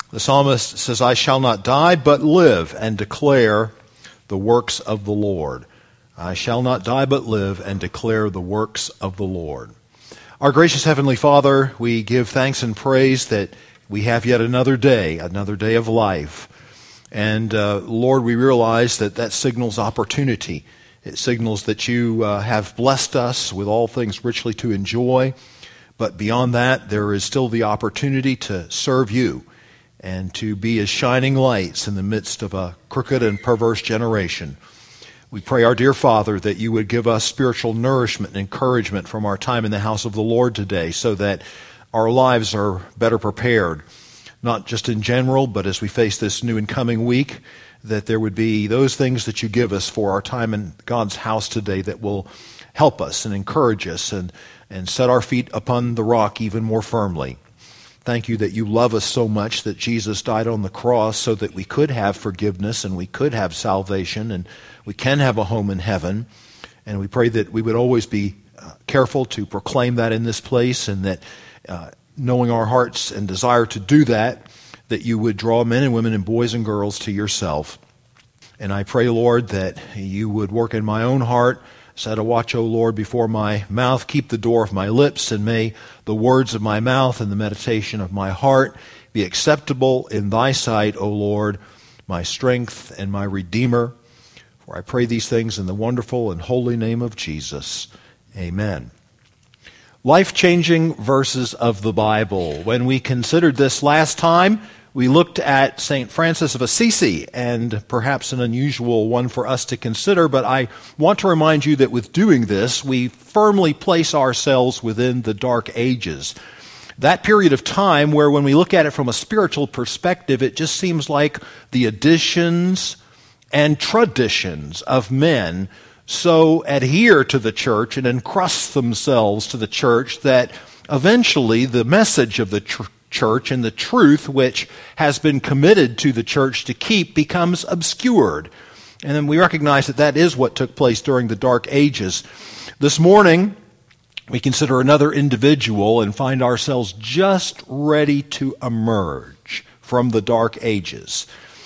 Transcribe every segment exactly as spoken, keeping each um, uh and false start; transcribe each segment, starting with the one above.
The psalmist says, I shall not die, but live and declare the works of the Lord. I shall not die, but live and declare the works of the Lord. Our gracious Heavenly Father, we give thanks and praise that we have yet another day, another day of life. And uh, Lord, we realize that that signals opportunity. It signals that you uh, have blessed us with all things richly to enjoy. But beyond that, there is still the opportunity to serve you and to be as shining lights in the midst of a crooked and perverse generation. We pray, our dear Father, that you would give us spiritual nourishment and encouragement from our time in the house of the Lord today, so that our lives are better prepared, not just in general, but as we face this new and coming week, that there would be those things that you give us for our time in God's house today that will help us and encourage us and, and set our feet upon the rock even more firmly. Thank you that you love us so much that Jesus died on the cross so that we could have forgiveness and we could have salvation and we can have a home in heaven. And we pray that we would always be uh, careful to proclaim that in this place, and that uh, knowing our hearts and desire to do that, that you would draw men and women and boys and girls to yourself. And I pray, Lord, that you would work in my own heart. Set a watch, O Lord, before my mouth. Keep the door of my lips, and may the words of my mouth and the meditation of my heart be acceptable in thy sight, O Lord, my strength and my Redeemer. For I pray these things in the wonderful and holy name of Jesus. Amen. Life-changing verses of the Bible. When we considered this last time, we looked at Saint Francis of Assisi, and perhaps an unusual one for us to consider, but I want to remind you that with doing this, we firmly place ourselves within the Dark Ages. That period of time where, when we look at it from a spiritual perspective, it just seems like the additions and traditions of men so adhere to the church and encrust themselves to the church that eventually the message of the church church and the truth which has been committed to the church to keep becomes obscured. And then we recognize that that is what took place during the Dark Ages. This morning, we consider another individual and find ourselves just ready to emerge from the Dark Ages.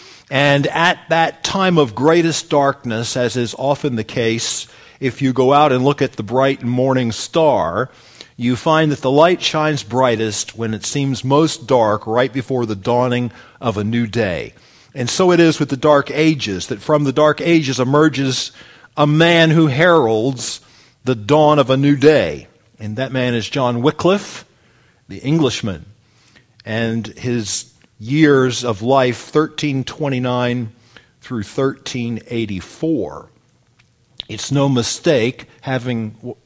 And at that time of greatest darkness, as is often the case, if you go out and look at the bright morning star, you find that the light shines brightest when it seems most dark, right before the dawning of a new day. And so it is with the Dark Ages, that from the Dark Ages emerges a man who heralds the dawn of a new day. And that man is John Wycliffe, the Englishman. And his years of life, thirteen twenty-nine through thirteen eighty-four. It's no mistake, having...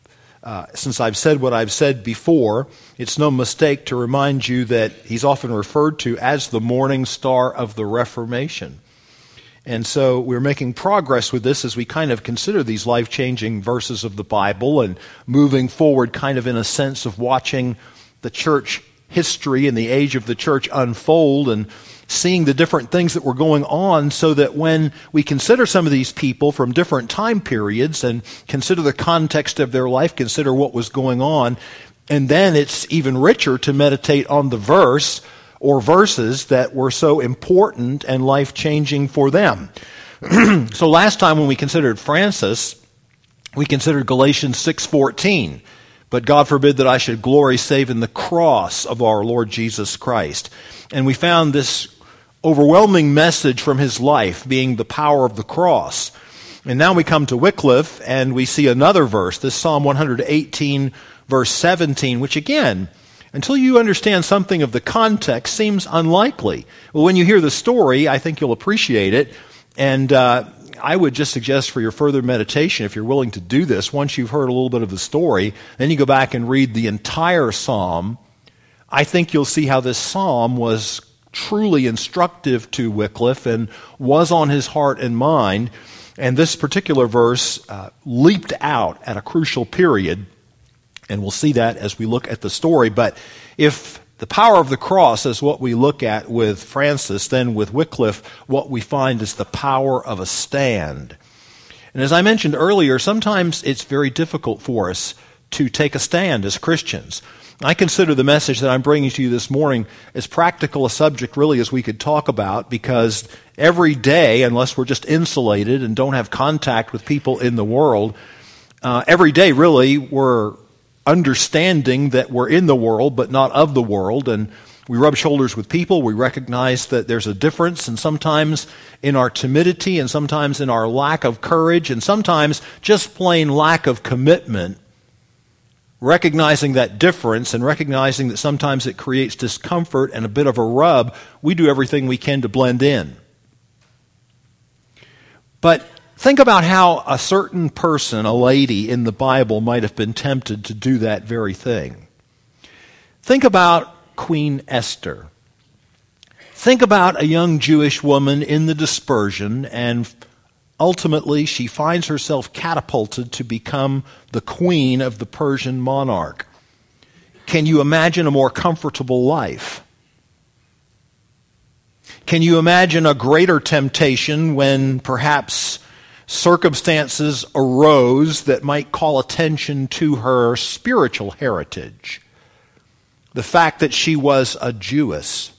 Uh, since I've said what I've said before, it's no mistake to remind you that he's often referred to as the morning star of the Reformation. And so we're making progress with this as we kind of consider these life-changing verses of the Bible and moving forward kind of in a sense of watching the church history and the age of the church unfold and seeing the different things that were going on, so that when we consider some of these people from different time periods and consider the context of their life, consider what was going on, and then it's even richer to meditate on the verse or verses that were so important and life-changing for them. So last time when we considered Francis, we considered Galatians six fourteen. But God forbid that I should glory save in the cross of our Lord Jesus Christ. And we found this overwhelming message from his life being the power of the cross. And now we come to Wycliffe and we see another verse, this Psalm one eighteen, verse seventeen, which again, until you understand something of the context, seems unlikely. Well, when you hear the story, I think you'll appreciate it. And uh, I would just suggest for your further meditation, if you're willing to do this, once you've heard a little bit of the story, then you go back and read the entire psalm. I think you'll see how this psalm was truly instructive to Wycliffe and was on his heart and mind. And this particular verse uh, leaped out at a crucial period, and we'll see that as we look at the story. But if the power of the cross is what we look at with Francis, then with Wycliffe, what we find is the power of a stand. And as I mentioned earlier, sometimes it's very difficult for us to take a stand as Christians. I consider the message that I'm bringing to you this morning as practical a subject really as we could talk about, because every day, unless we're just insulated and don't have contact with people in the world, uh, every day really we're understanding that we're in the world but not of the world, and we rub shoulders with people. We recognize that there's a difference, and sometimes in our timidity and sometimes in our lack of courage and sometimes just plain lack of commitment, recognizing that difference and recognizing that sometimes it creates discomfort and a bit of a rub, we do everything we can to blend in. But think about how a certain person, a lady in the Bible, might have been tempted to do that very thing. Think about Queen Esther. Think about a young Jewish woman in the dispersion, and ultimately she finds herself catapulted to become the queen of the Persian monarch. Can you imagine a more comfortable life? Can you imagine a greater temptation when perhaps circumstances arose that might call attention to her spiritual heritage? The fact that she was a Jewess,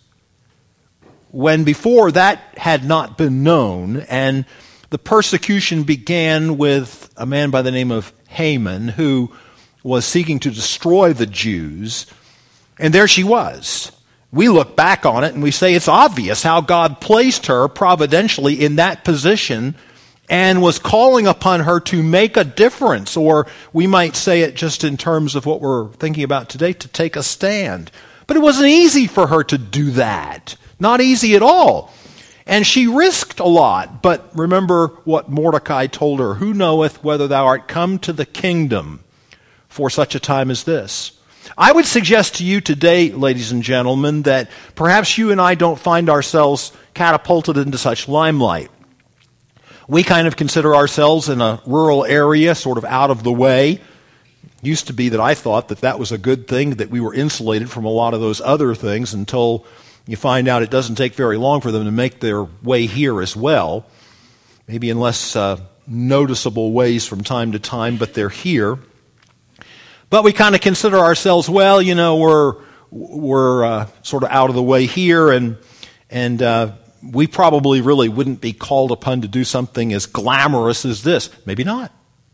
when before that had not been known, and the persecution began with a man by the name of Haman, who was seeking to destroy the Jews, and there she was. We look back on it and we say it's obvious how God placed her providentially in that position and was calling upon her to make a difference, or we might say it just in terms of what we're thinking about today, to take a stand. But it wasn't easy for her to do that. Not easy at all. And she risked a lot. But remember what Mordecai told her, "Who knoweth whether thou art come to the kingdom for such a time as this?" I would suggest to you today, ladies and gentlemen, that perhaps you and I don't find ourselves catapulted into such limelight. We kind of consider ourselves in a rural area, sort of out of the way. It used to be that I thought that that was a good thing, that we were insulated from a lot of those other things, until you find out it doesn't take very long for them to make their way here as well. Maybe in less uh, noticeable ways from time to time, but they're here. But we kind of consider ourselves, well, you know, we're we're uh, sort of out of the way here, and and uh, we probably really wouldn't be called upon to do something as glamorous as this. Maybe not.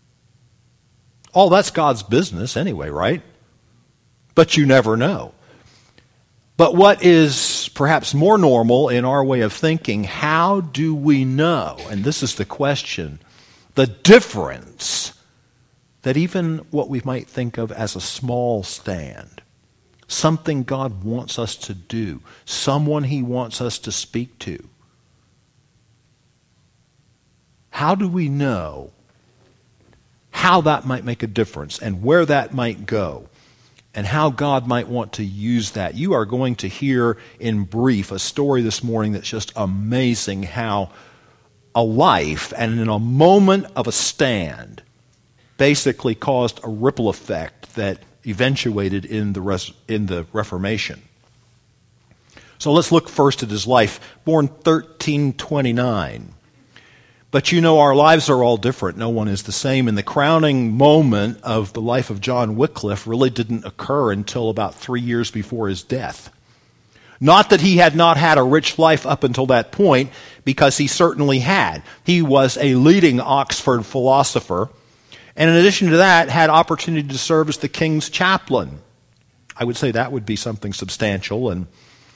All that's God's business anyway, right? But you never know. But what is perhaps more normal in our way of thinking, how do we know, and this is the question, the difference that even what we might think of as a small stand, something God wants us to do, someone He wants us to speak to, how do we know how that might make a difference and where that might go? And how God might want to use that. You are going to hear in brief a story this morning that's just amazing, how a life and in a moment of a stand basically caused a ripple effect that eventuated in the res- in the Reformation. So let's look first at his life. Born thirteen twenty-nine. But you know, our lives are all different. No one is the same. And the crowning moment of the life of John Wycliffe really didn't occur until about three years before his death. Not that he had not had a rich life up until that point, because he certainly had. He was a leading Oxford philosopher, and in addition to that, had opportunity to serve as the king's chaplain. I would say that would be something substantial. And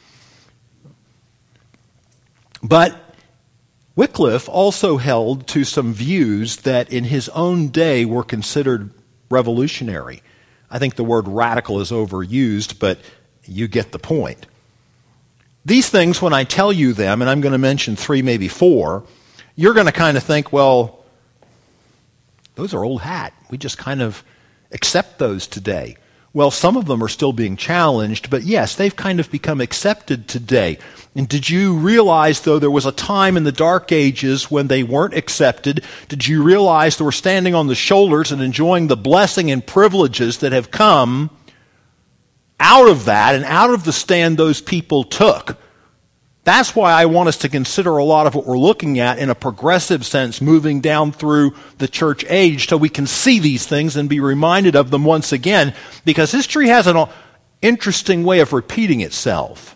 but Wycliffe also held to some views that in his own day were considered revolutionary. I think the word radical is overused, but you get the point. These things, when I tell you them, and I'm going to mention three, maybe four, you're going to kind of think, well, those are old hat. We just kind of accept those today. Well, some of them are still being challenged, but yes, they've kind of become accepted today. And did you realize, though, there was a time in the Dark Ages when they weren't accepted? Did you realize they were standing on the shoulders and enjoying the blessing and privileges that have come out of that and out of the stand those people took? That's why I want us to consider a lot of what we're looking at in a progressive sense, moving down through the church age so we can see these things and be reminded of them once again, because history has an interesting way of repeating itself.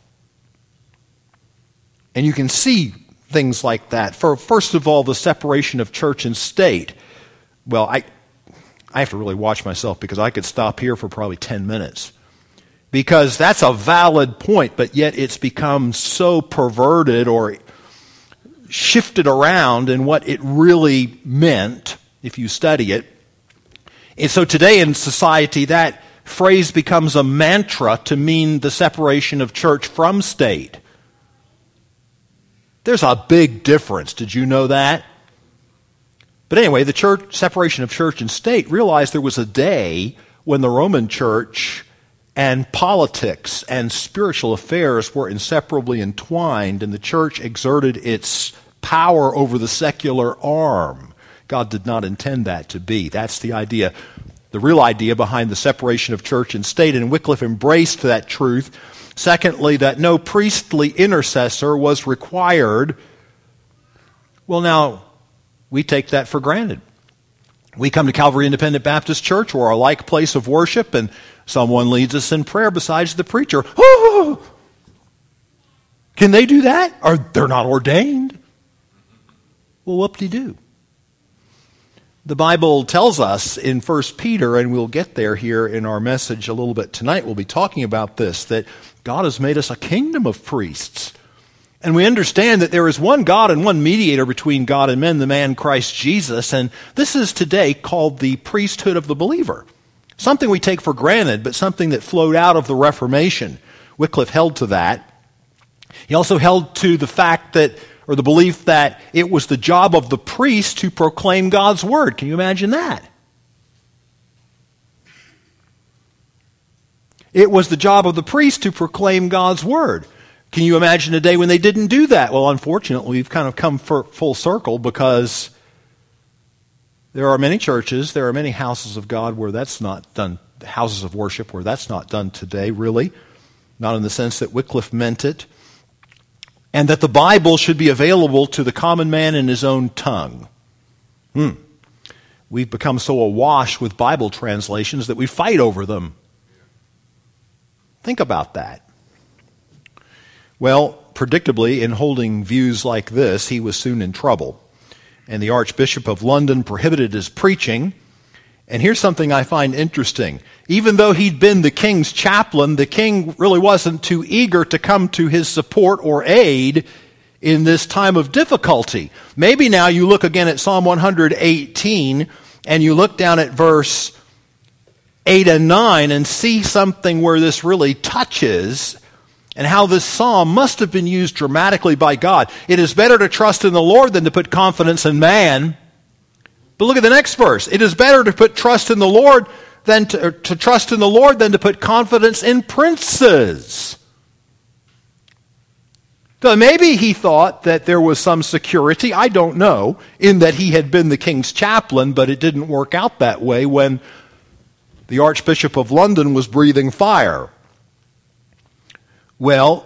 And you can see things like that. For first of all, the separation of church and state. Well, I I have to really watch myself because I could stop here for probably ten minutes. Because that's a valid point, but yet it's become so perverted or shifted around in what it really meant, if you study it. And so today in society, that phrase becomes a mantra to mean the separation of church from state. There's a big difference. Did you know that? But anyway, the church separation of church and state realized there was a day when the Roman church and politics and spiritual affairs were inseparably entwined, and the church exerted its power over the secular arm. God did not intend that to be. That's the idea, the real idea behind the separation of church and state, and Wycliffe embraced that truth. Secondly, that no priestly intercessor was required. Well, now, we take that for granted. We come to Calvary Independent Baptist Church, or a like place of worship, and someone leads us in prayer besides the preacher. Oh! Can they do that? Or they're not ordained? Well, whoop-de-doo. The Bible tells us in First Peter, and we'll get there here in our message a little bit tonight, we'll be talking about this, that God has made us a kingdom of priests. And we understand that there is one God and one mediator between God and men, the man Christ Jesus. And this is today called the priesthood of the believer. Something we take for granted, but something that flowed out of the Reformation. Wycliffe held to that. He also held to the fact that, or the belief that it was the job of the priest to proclaim God's word. Can you imagine that? It was the job of the priest to proclaim God's word. Can you imagine a day when they didn't do that? Well, unfortunately, we've kind of come for full circle, because there are many churches, there are many houses of God where that's not done, houses of worship where that's not done today, really. Not in the sense that Wycliffe meant it. And that the Bible should be available to the common man in his own tongue. Hmm. We've become so awash with Bible translations that we fight over them. Think about that. Well, predictably, in holding views like this, he was soon in trouble. And the Archbishop of London prohibited his preaching. And here's something I find interesting. Even though he'd been the king's chaplain, the king really wasn't too eager to come to his support or aid in this time of difficulty. Maybe now you look again at Psalm one eighteen, and you look down at verse eight and nine and see something where this really touches, and how this psalm must have been used dramatically by God. It is better to trust in the Lord than to put confidence in man. But look at the next verse. It is better to put trust in the Lord than to, to trust in the Lord than to put confidence in princes. So maybe he thought that there was some security, I don't know, in that he had been the king's chaplain, but it didn't work out that way when the Archbishop of London was breathing fire. Well,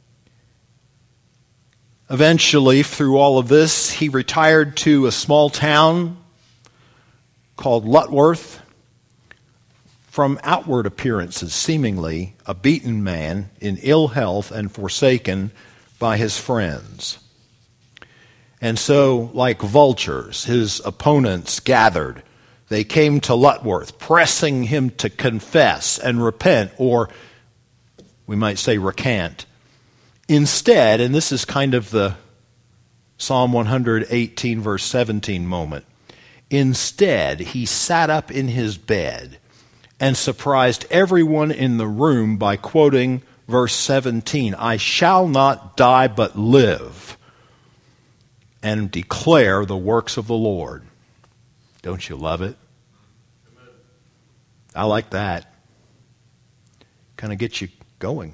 eventually, through all of this, he retired to a small town called Lutworth. From outward appearances, seemingly a beaten man in ill health and forsaken by his friends. And so, like vultures, his opponents gathered. They came to Lutworth, pressing him to confess and repent, or we might say recant. Instead, and this is kind of the Psalm one eighteen verse seventeen moment, instead he sat up in his bed and surprised everyone in the room by quoting verse seventeen, I shall not die but live and declare the works of the Lord. Don't you love it? I like that. Kind of gets you going.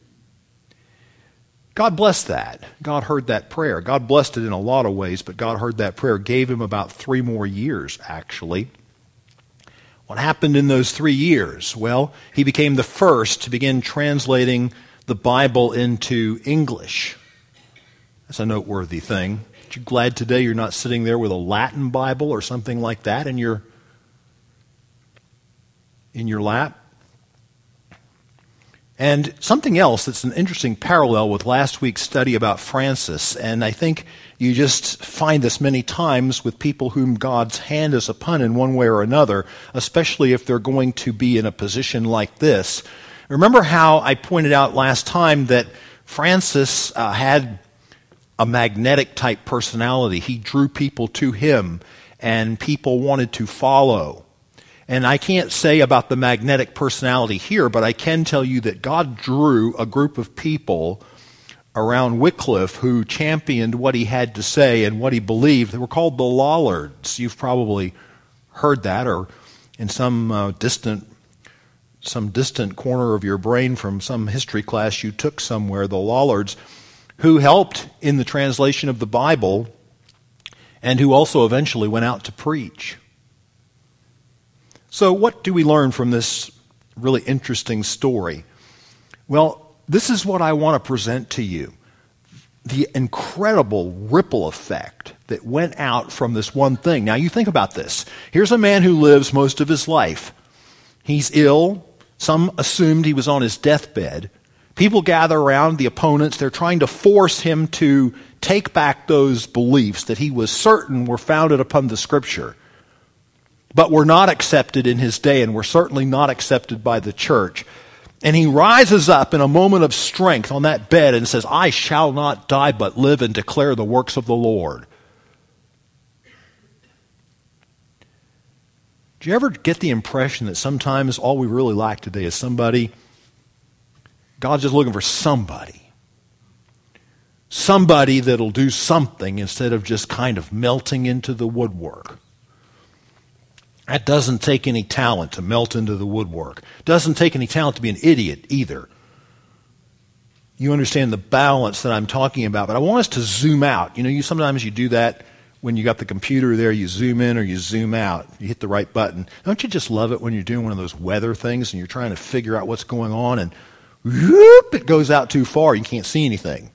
God blessed that. God heard that prayer. God blessed it in a lot of ways, but God heard that prayer, gave him about three more years, actually. What happened in those three years? Well, he became the first to begin translating the Bible into English. That's a noteworthy thing. Aren't you glad today you're not sitting there with a Latin Bible or something like that in your in your lap? And something else that's an interesting parallel with last week's study about Francis, and I think you just find this many times with people whom God's hand is upon in one way or another, especially if they're going to be in a position like this. Remember how I pointed out last time that Francis uh, had a magnetic type personality. He drew people to him, and people wanted to follow. And I can't say about the magnetic personality here, but I can tell you that God drew a group of people around Wycliffe who championed what he had to say and what he believed. They were called the Lollards. You've probably heard that, or in some uh, distant some distant corner of your brain from some history class you took somewhere, the Lollards, who helped in the translation of the Bible and who also eventually went out to preach. So what do we learn from this really interesting story? Well, this is what I want to present to you. The incredible ripple effect that went out from this one thing. Now you think about this. Here's a man who lives most of his life. He's ill. Some assumed he was on his deathbed. People gather around, the opponents. They're trying to force him to take back those beliefs that he was certain were founded upon the Scripture, but were not accepted in his day and were certainly not accepted by the church. And he rises up in a moment of strength on that bed and says, I shall not die but live and declare the works of the Lord. Do you ever get the impression that sometimes all we really lack today is somebody? God's just looking for somebody. Somebody that'll do something instead of just kind of melting into the woodwork. That doesn't take any talent to melt into the woodwork. Doesn't take any talent to be an idiot either. You understand the balance that I'm talking about, but I want us to zoom out. You know, you sometimes you do that when you got the computer there, you zoom in or you zoom out. You hit the right button. Don't you just love it when you're doing one of those weather things and you're trying to figure out what's going on and whoop, it goes out too far. You can't see anything.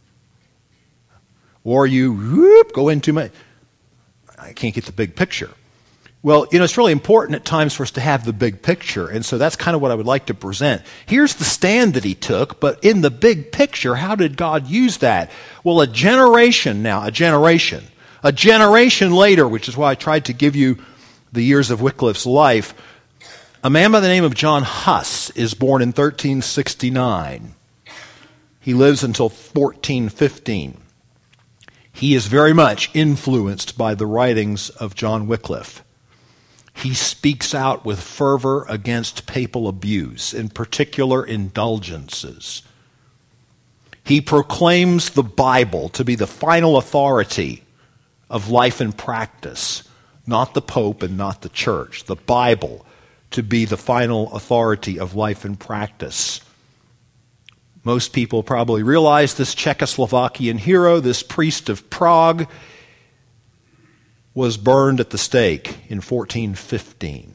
Or you whoop, go in too much. I can't get the big picture. Well, you know, it's really important at times for us to have the big picture, and so that's kind of what I would like to present. Here's the stand that he took, but in the big picture, how did God use that? Well, a generation now, a generation, a generation later, which is why I tried to give you the years of Wycliffe's life, a man by the name of John Huss is born in thirteen sixty-nine. He lives until fourteen fifteen. He is very much influenced by the writings of John Wycliffe. He speaks out with fervor against papal abuse, in particular indulgences. He proclaims the Bible to be the final authority of life and practice, not the Pope and not the Church. The Bible to be the final authority of life and practice. Most people probably realize this Czechoslovakian hero, this priest of Prague, was burned at the stake in fourteen fifteen.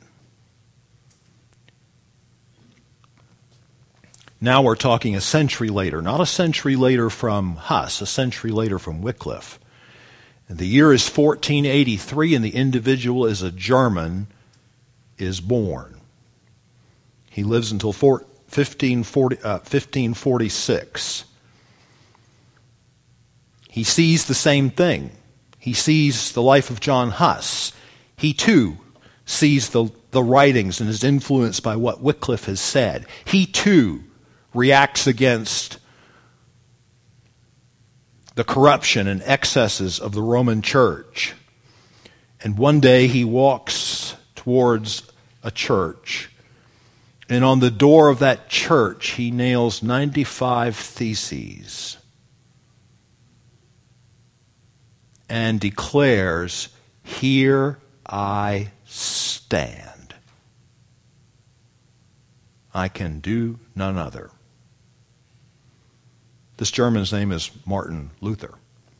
Now we're talking a century later, not a century later from Huss, a century later from Wycliffe. And the year is fourteen eighty-three, and the individual is a German, is born. He lives until fifteen forty-six. He sees the same thing. He sees the life of John Huss. He too sees the, the writings and is influenced by what Wycliffe has said. He too reacts against the corruption and excesses of the Roman Church. And one day he walks towards a church, and on the door of that church he nails ninety-five theses and declares, "Here I stand. I can do none other." This German's name is Martin Luther.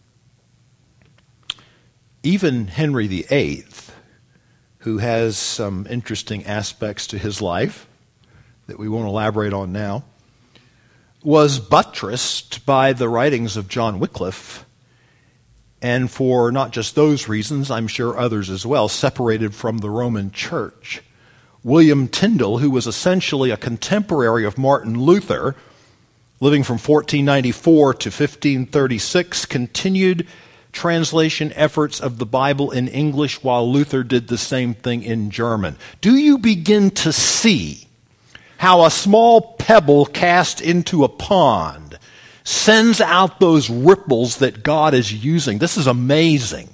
Even Henry the Eighth, who has some interesting aspects to his life that we won't elaborate on now, was buttressed by the writings of John Wycliffe, and for not just those reasons, I'm sure others as well, separated from the Roman Church. William Tyndale, who was essentially a contemporary of Martin Luther, living from fourteen ninety-four to fifteen thirty-six, continued translation efforts of the Bible in English while Luther did the same thing in German. Do you begin to see how a small pebble cast into a pond sends out those ripples that God is using? This is amazing.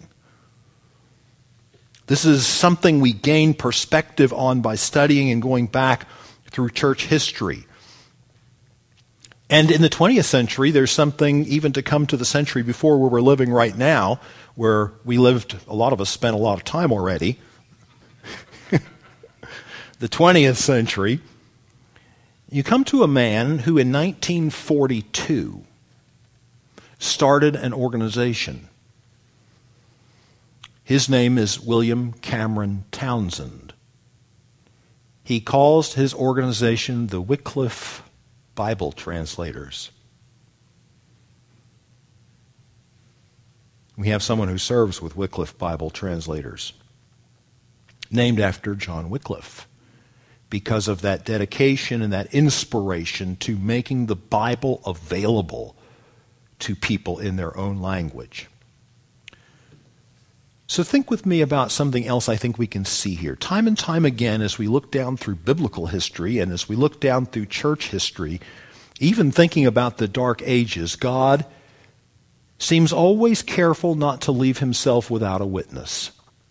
This is something we gain perspective on by studying and going back through church history. And in the twentieth century, there's something even to come to the century before where we're living right now, where we lived, a lot of us spent a lot of time already. The twentieth century, you come to a man who in nineteen forty-two started an organization. His name is William Cameron Townsend. He calls his organization the Wycliffe Bible Translators. We have someone who serves with Wycliffe Bible Translators, named after John Wycliffe, because of that dedication and that inspiration to making the Bible available to people in their own language. So think with me about something else I think we can see here. Time and time again, as we look down through biblical history and as we look down through church history, even thinking about the Dark Ages, God seems always careful not to leave himself without a witness.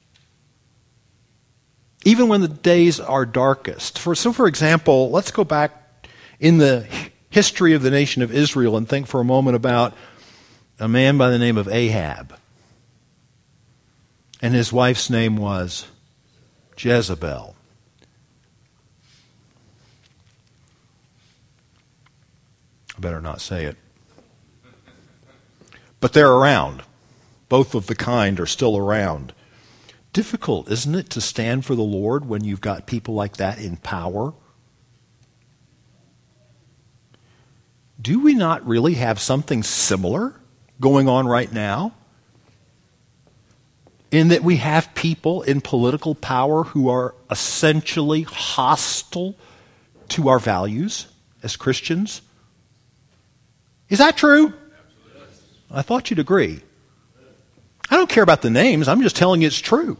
Even when the days are darkest. For, so for example, let's go back in the history of the nation of Israel and think for a moment about a man by the name of Ahab. And his wife's name was Jezebel. I better not say it. But they're around. Both of the kind are still around. Difficult, isn't it, to stand for the Lord when you've got people like that in power? Do we not really have something similar going on right now? In that we have people in political power who are essentially hostile to our values as Christians? Is that true? I thought you'd agree. I don't care about the names. I'm just telling you it's true.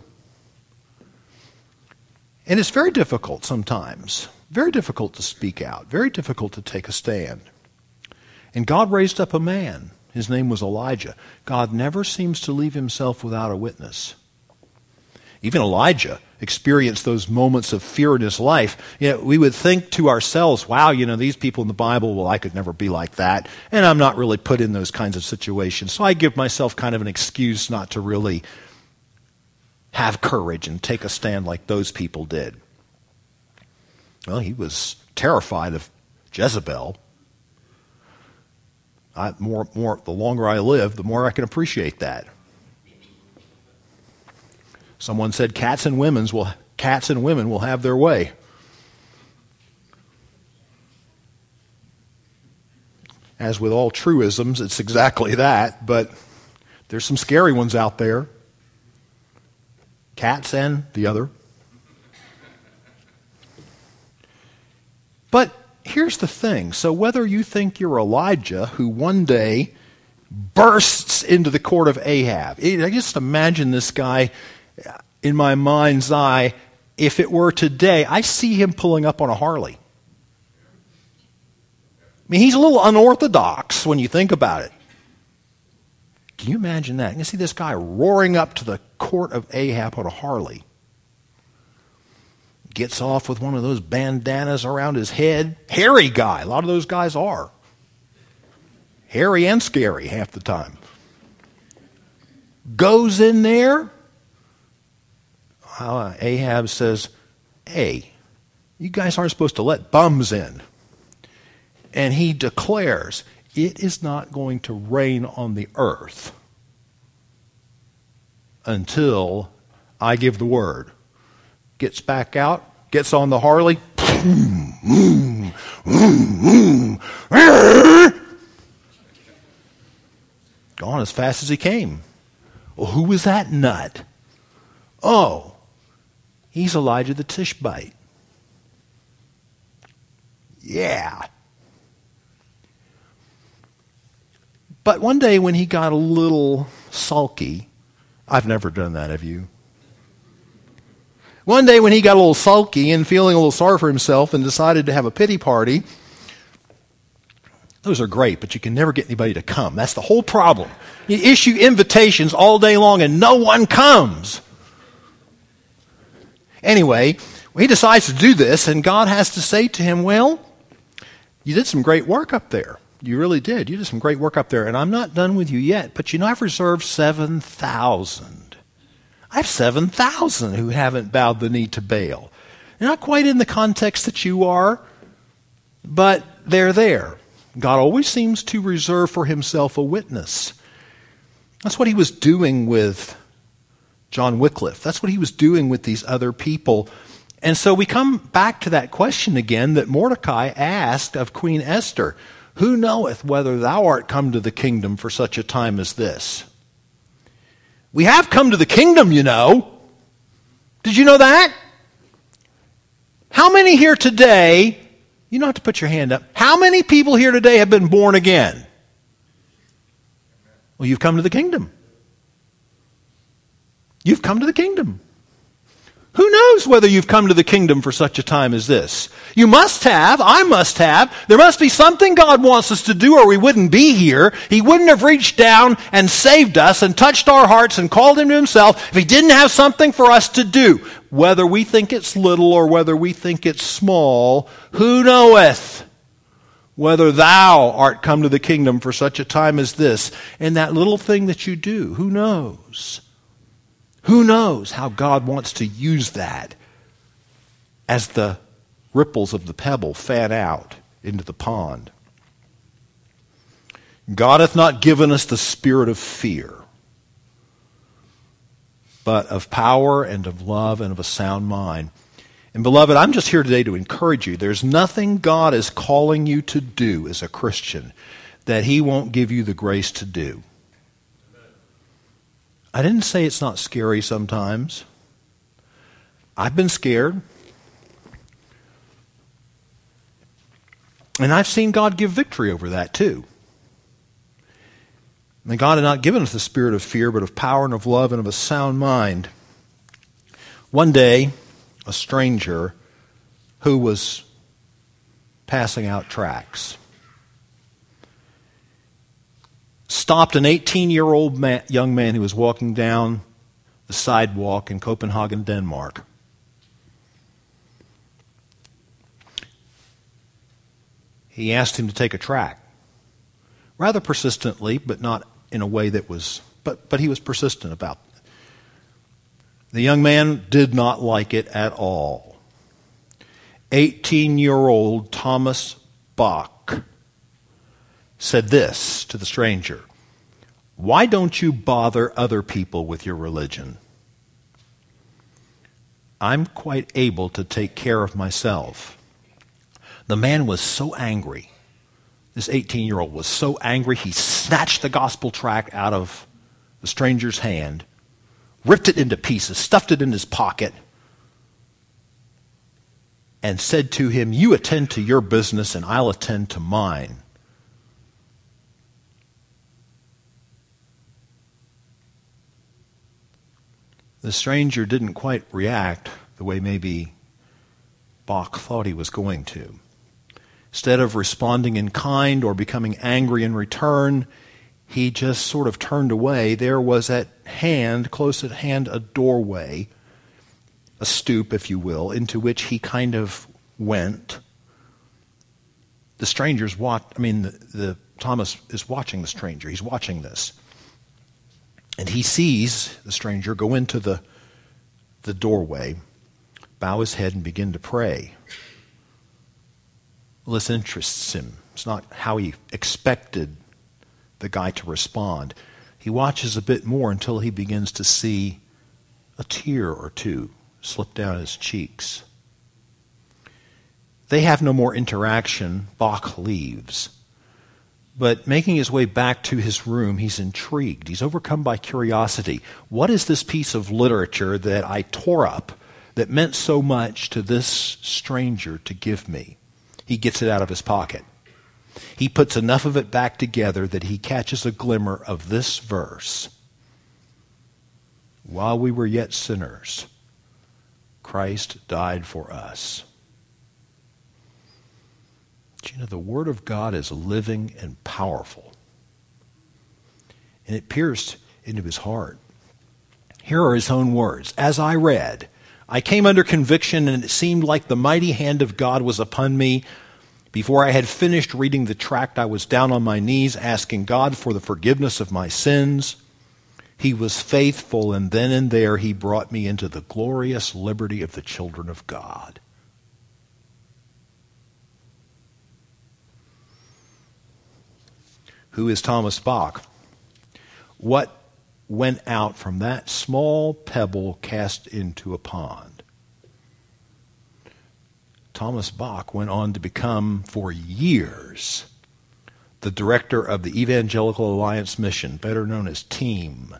And it's very difficult sometimes. Very difficult to speak out. Very difficult to take a stand. And God raised up a man. His name was Elijah. God never seems to leave himself without a witness. Even Elijah experienced those moments of fear in his life. You know, we would think to ourselves, wow, you know, these people in the Bible, well, I could never be like that. And I'm not really put in those kinds of situations. So I give myself kind of an excuse not to really have courage and take a stand like those people did. Well, he was terrified of Jezebel. I, more, more, the longer I live, the more I can appreciate that. Someone said cats and women's will, cats and women will have their way. As with all truisms, it's exactly that, but there's some scary ones out there. Cats and the other. But here's the thing. So whether you think you're Elijah, who one day bursts into the court of Ahab. I just imagine this guy in my mind's eye. If it were today, I see him pulling up on a Harley. I mean, he's a little unorthodox when you think about it. Can you imagine that? You see this guy roaring up to the court of Ahab on a Harley. Gets off with one of those bandanas around his head. Hairy guy. A lot of those guys are. Hairy and scary half the time. Goes in there. Uh, Ahab says, hey, you guys aren't supposed to let bums in. And he declares, it is not going to rain on the earth until I give the word. Gets back out, gets on the Harley, boom, boom, boom, boom. Gone as fast as he came. Well, who was that nut? Oh, he's Elijah the Tishbite. Yeah. But one day when he got a little sulky, I've never done that, have you? One day when he got a little sulky and feeling a little sorry for himself and decided to have a pity party, those are great, but you can never get anybody to come. That's the whole problem. You issue invitations all day long and no one comes. Anyway, he decides to do this, and God has to say to him, well, you did some great work up there. You really did. You did some great work up there, and I'm not done with you yet, but you know I've reserved seven thousand. I have seven thousand who haven't bowed the knee to Baal. They're not quite in the context that you are, but they're there. God always seems to reserve for himself a witness. That's what he was doing with John Wycliffe. That's what he was doing with these other people. And so we come back to that question again that Mordecai asked of Queen Esther. Who knoweth whether thou art come to the kingdom for such a time as this? We have come to the kingdom, you know. Did you know that? How many here today, you don't have to put your hand up, how many people here today have been born again? Well, you've come to the kingdom. You've come to the kingdom. Who knows whether you've come to the kingdom for such a time as this? You must have. I must have. There must be something God wants us to do or we wouldn't be here. He wouldn't have reached down and saved us and touched our hearts and called him to himself if he didn't have something for us to do. Whether we think it's little or whether we think it's small, who knoweth whether thou art come to the kingdom for such a time as this? And that little thing that you do, who knows? Who knows how God wants to use that as the ripples of the pebble fan out into the pond? God hath not given us the spirit of fear, but of power and of love and of a sound mind. And beloved, I'm just here today to encourage you. There's nothing God is calling you to do as a Christian that he won't give you the grace to do. I didn't say it's not scary sometimes. I've been scared. And I've seen God give victory over that too. And God had not given us the spirit of fear, but of power and of love and of a sound mind. One day, a stranger who was passing out tracts stopped an eighteen-year-old man, young man who was walking down the sidewalk in Copenhagen, Denmark. He asked him to take a tract, rather persistently, but not in a way that was, but, but he was persistent about it. The young man did not like it at all. eighteen-year-old Thomas Bach said this to the stranger: why don't you bother other people with your religion? I'm quite able to take care of myself. The man was so angry. This eighteen-year-old was so angry, he snatched the gospel tract out of the stranger's hand, ripped it into pieces, stuffed it in his pocket, and said to him, you attend to your business and I'll attend to mine. The stranger didn't quite react the way maybe Bach thought he was going to. Instead of responding in kind or becoming angry in return, he just sort of turned away. There was at hand, close at hand, a doorway, a stoop, if you will, into which he kind of went. The stranger's watch. I mean, the, the Thomas is watching the stranger. He's watching this. And he sees the stranger go into the, the doorway, bow his head, and begin to pray. Well, this interests him. It's not how he expected the guy to respond. He watches a bit more until he begins to see a tear or two slip down his cheeks. They have no more interaction. Bach leaves. But making his way back to his room, he's intrigued. He's overcome by curiosity. What is this piece of literature that I tore up that meant so much to this stranger to give me? He gets it out of his pocket. He puts enough of it back together that he catches a glimmer of this verse. While we were yet sinners, Christ died for us. You know, the Word of God is living and powerful. And it pierced into his heart. Here are his own words. As I read, I came under conviction, and it seemed like the mighty hand of God was upon me. Before I had finished reading the tract, I was down on my knees asking God for the forgiveness of my sins. He was faithful, and then and there he brought me into the glorious liberty of the children of God. Who is Thomas Bach? What went out from that small pebble cast into a pond? Thomas Bach went on to become, for years, the director of the Evangelical Alliance Mission, better known as TEAM.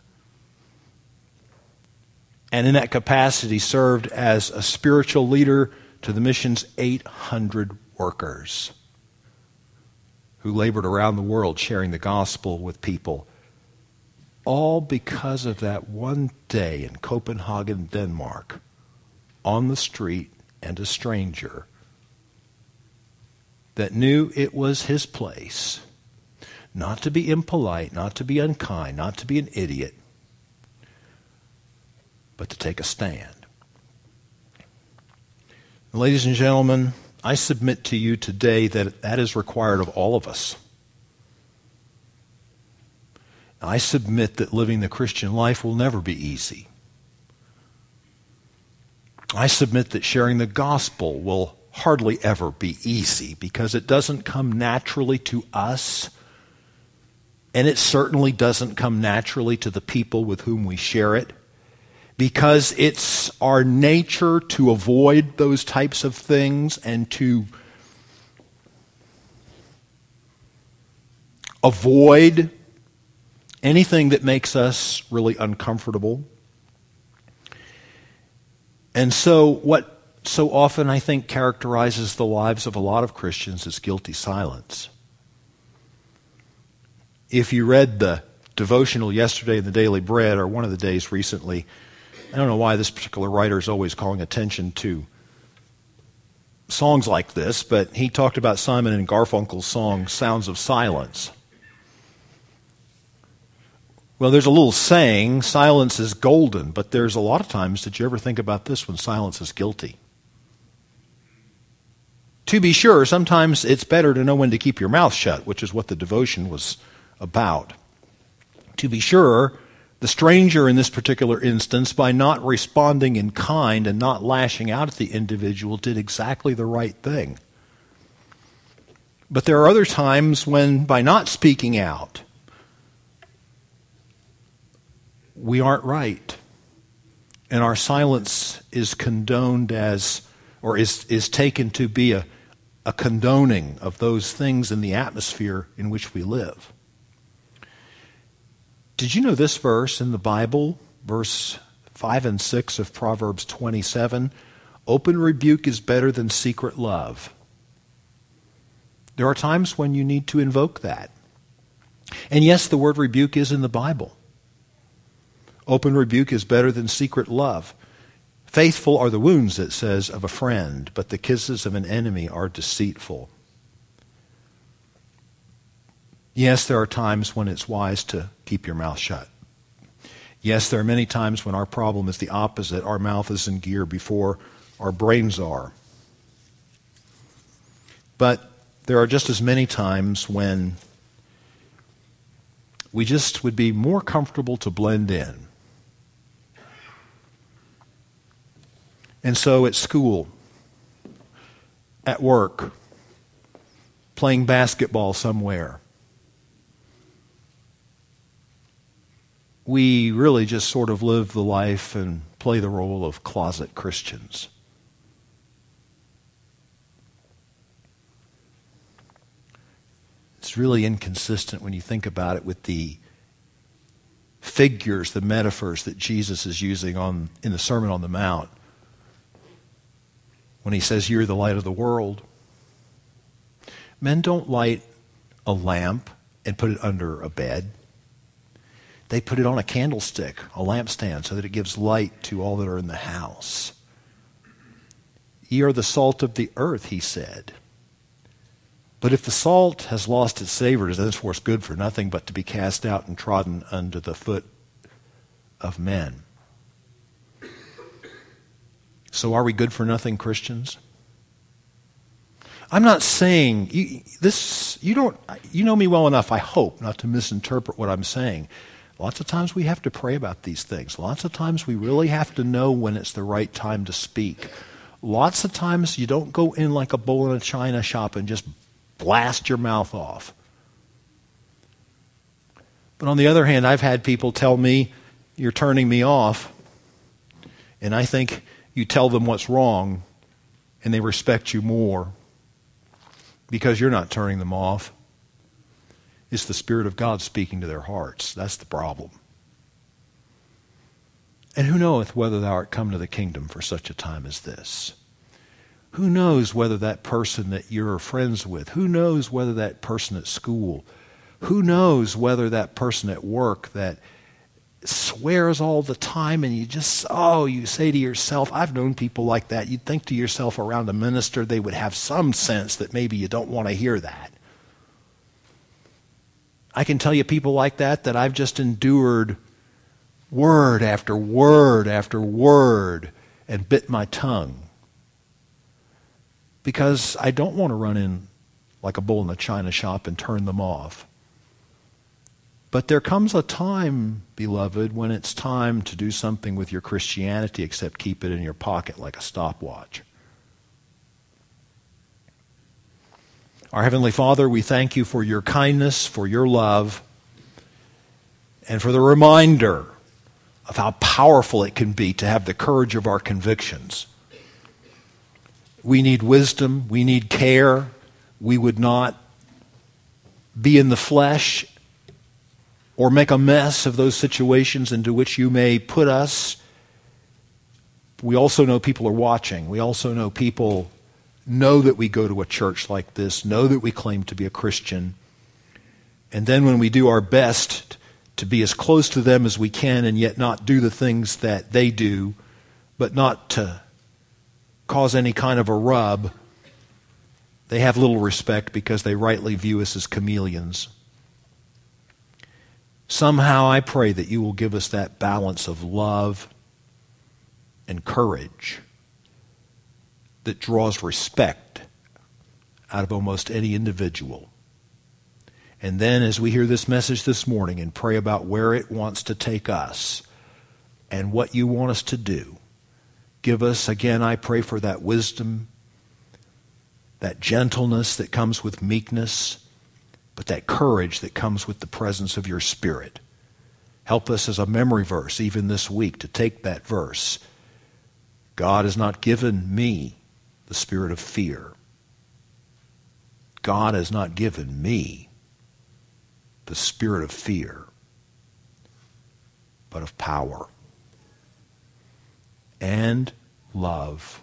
And in that capacity served as a spiritual leader to the mission's eight hundred workers, who labored around the world sharing the gospel with people, all because of that one day in Copenhagen, Denmark, on the street, and a stranger that knew it was his place, not to be impolite, not to be unkind, not to be an idiot, but to take a stand. Ladies and gentlemen, I submit to you today that that is required of all of us. I submit that living the Christian life will never be easy. I submit that sharing the gospel will hardly ever be easy because it doesn't come naturally to us, and it certainly doesn't come naturally to the people with whom we share it, because it's our nature to avoid those types of things and to avoid anything that makes us really uncomfortable. And so what so often I think characterizes the lives of a lot of Christians is guilty silence. If you read the devotional yesterday in the Daily Bread, or one of the days recently, I don't know why this particular writer is always calling attention to songs like this, but he talked about Simon and Garfunkel's song, Sounds of Silence. Well, there's a little saying, silence is golden, but there's a lot of times, did you ever think about this, when silence is guilty? To be sure, sometimes it's better to know when to keep your mouth shut, which is what the devotion was about. To be sure, the stranger in this particular instance, by not responding in kind and not lashing out at the individual, did exactly the right thing. But there are other times when, by not speaking out, we aren't right. And our silence is condoned as, or is, is taken to be a, a condoning of those things in the atmosphere in which we live. Did you know this verse in the Bible, verse five and six of Proverbs twenty-seven? Open rebuke is better than secret love. There are times when you need to invoke that. And yes, the word rebuke is in the Bible. Open rebuke is better than secret love. Faithful are the wounds, it says, of a friend, but the kisses of an enemy are deceitful. Yes, there are times when it's wise to keep your mouth shut. Yes, there are many times when our problem is the opposite. Our mouth is in gear before our brains are. But there are just as many times when we just would be more comfortable to blend in. And so at school, at work, playing basketball somewhere, we really just sort of live the life and play the role of closet Christians. is really inconsistent when you think about it with the figures, the metaphors that Jesus is using on in the Sermon on the Mount. When he says, you're the light of the world. Men don't light a lamp and put it under a bed. They put it on a candlestick, a lampstand, so that it gives light to all that are in the house. Ye are the salt of the earth, he said. But if the salt has lost its savor, it is thenceforth good for nothing but to be cast out and trodden under the foot of men. So are we good for nothing Christians? I'm not saying you, this. You don't. You know me well enough, I hope, not to misinterpret what I'm saying. Lots of times we have to pray about these things. Lots of times we really have to know when it's the right time to speak. Lots of times you don't go in like a bull in a china shop and just blast your mouth off. But on the other hand, I've had people tell me, you're turning me off. And I think you tell them what's wrong and they respect you more because you're not turning them off. It's the Spirit of God speaking to their hearts. That's the problem. And who knoweth whether thou art come to the kingdom for such a time as this? Who knows whether that person that you're friends with, who knows whether that person at school, who knows whether that person at work that swears all the time and you just, oh, you say to yourself, I've known people like that. You'd think to yourself around a minister, they would have some sense that maybe you don't want to hear that. I can tell you people like that that I've just endured word after word after word and bit my tongue because I don't want to run in like a bull in a china shop and turn them off. But there comes a time, beloved, when it's time to do something with your Christianity except keep it in your pocket like a stopwatch. Our Heavenly Father, we thank you for your kindness, for your love, and for the reminder of how powerful it can be to have the courage of our convictions. We need wisdom. We need care. We would not be in the flesh or make a mess of those situations into which you may put us. We also know people are watching. We also know people know that we go to a church like this, know that we claim to be a Christian. And then when we do our best to be as close to them as we can and yet not do the things that they do, but not to cause any kind of a rub, they have little respect because they rightly view us as chameleons. Somehow I pray that you will give us that balance of love and courage that draws respect out of almost any individual. And then as we hear this message this morning and pray about where it wants to take us and what you want us to do, give us, again, I pray for that wisdom, that gentleness that comes with meekness, but that courage that comes with the presence of your Spirit. Help us as a memory verse, even this week, to take that verse. God has not given me the spirit of fear. God has not given me the spirit of fear, but of power and love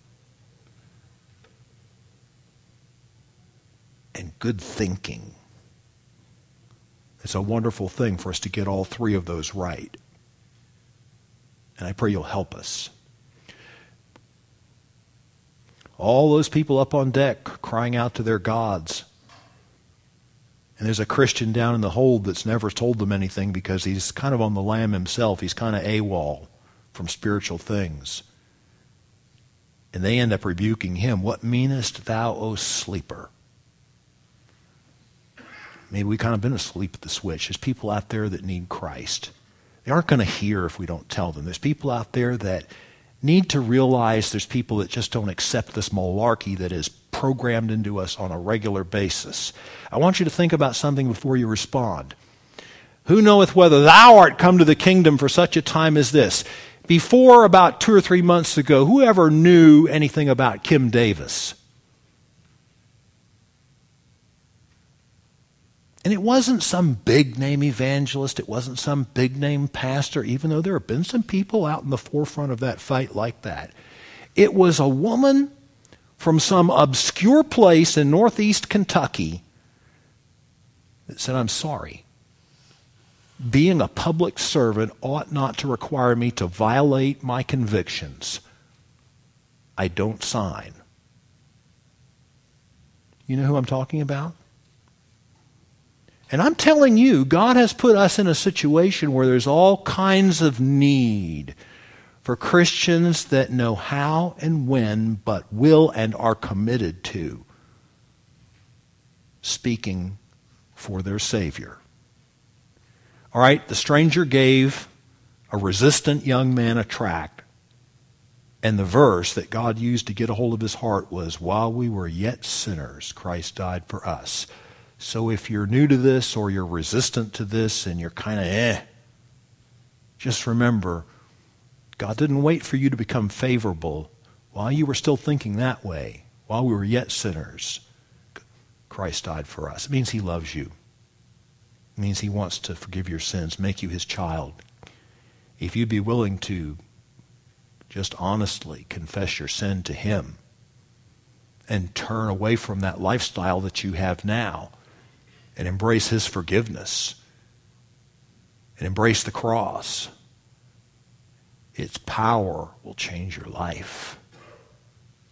and good thinking. It's a wonderful thing for us to get all three of those right. And I pray you'll help us. All those people up on deck crying out to their gods. And there's a Christian down in the hold that's never told them anything because he's kind of on the lam himself. He's kind of AWOL from spiritual things. And they end up rebuking him. What meanest thou, O sleeper? Maybe we kind of been asleep at the switch. There's people out there that need Christ. They aren't going to hear if we don't tell them. There's people out there that need to realize there's people that just don't accept this malarkey that is programmed into us on a regular basis. I want you to think about something before you respond. Who knoweth whether thou art come to the kingdom for such a time as this? Before about two or three months ago, whoever knew anything about Kim Davis? And it wasn't some big-name evangelist. It wasn't some big-name pastor, even though there have been some people out in the forefront of that fight like that. It was a woman from some obscure place in northeast Kentucky that said, I'm sorry. Being a public servant ought not to require me to violate my convictions. I don't sign. You know who I'm talking about? And I'm telling you, God has put us in a situation where there's all kinds of need for Christians that know how and when, but will and are committed to speaking for their Savior. All right, the stranger gave a resistant young man a tract, and the verse that God used to get a hold of his heart was, while we were yet sinners, Christ died for us. So if you're new to this or you're resistant to this and you're kind of eh, just remember, God didn't wait for you to become favorable while you were still thinking that way. While we were yet sinners, Christ died for us. It means he loves you. It means he wants to forgive your sins, make you his child. If you'd be willing to just honestly confess your sin to him and turn away from that lifestyle that you have now and embrace his forgiveness and embrace the cross, its power will change your life.